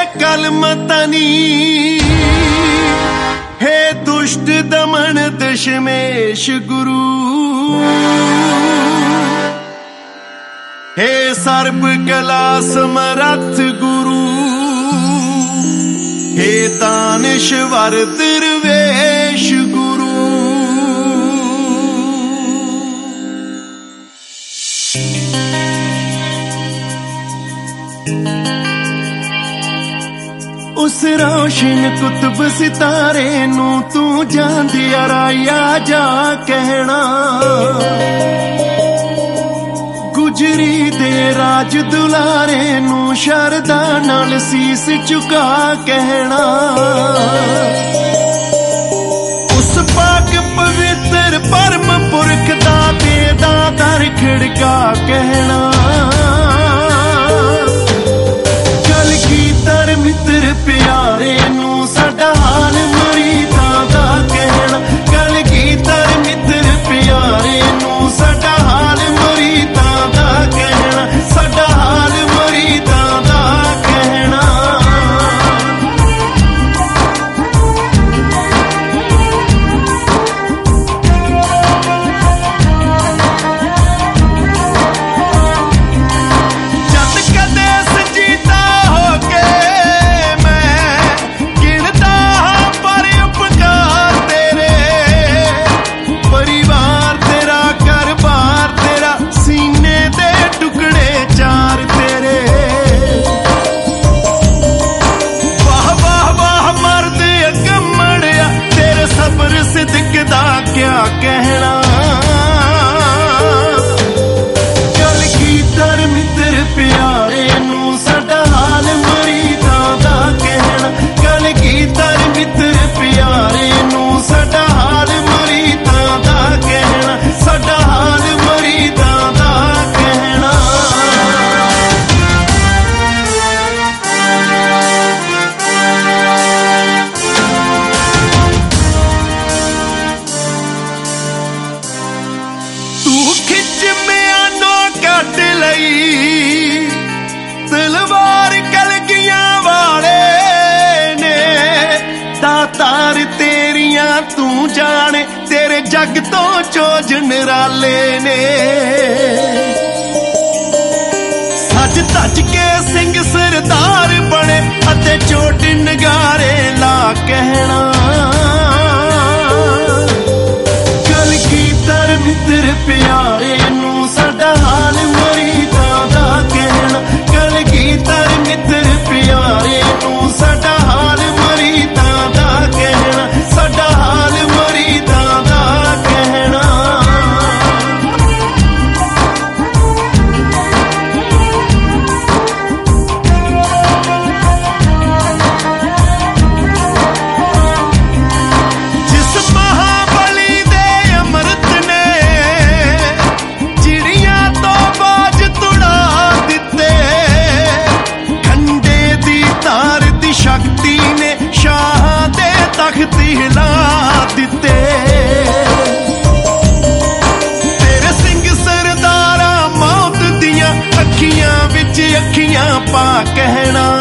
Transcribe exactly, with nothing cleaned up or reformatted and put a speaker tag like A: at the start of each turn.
A: कलमतनी हे दुष्ट दमन दशमेश गुरु हे सर्प कला समरथ गुरु हे दानिशवर दरवेश गुरु। उस रोशन कुतुब सितारे नू तू जांदिया राया जा कहना गुजरी दे राज दुलारे नू शरदा नाल सीस झुका कहना उस पाक पवित्र परम पुरख दा दे दा दर खिड़का कहना कल की तर मित्र प्यारे नू साडा हाल मरीदां दा कहना कल की तर मित्र प्यारे नू साडा हाल मरीदां दा कहना साडा हाल मरीदां दा कहना। क्या कहना कल की तर मित्र प्यारे नू साडा हाल मरीदां दा कहना कल की तर मित्र प्यारे नू साडा हाल मरीदां दा कहना साडा हाल मरीदां दा कहना। तलवार कलगियां वाले ने दातार तेरियां तू जाने तेरे जग तो चोज निराले ने सज धज के सिंह सरदार बने अते चोट नगारे ला कहना कल की तर मित्र प्यारे नू साडा हाल मरीदां दा कहना कल की तर मित्र प्यारे नू साडा हाल मरीदां दा कहना साडा हाल मरीदां दा कहना। जिस महाबली दे अमृत ने चिड़ियां तो बाज तुड़ा दिते खंडे दी तार दी शक्ति ने शाह दे तख्त हिला दिते तेरे सिंह सरदारा मौत दियां अखियां विच अखियां पा कहना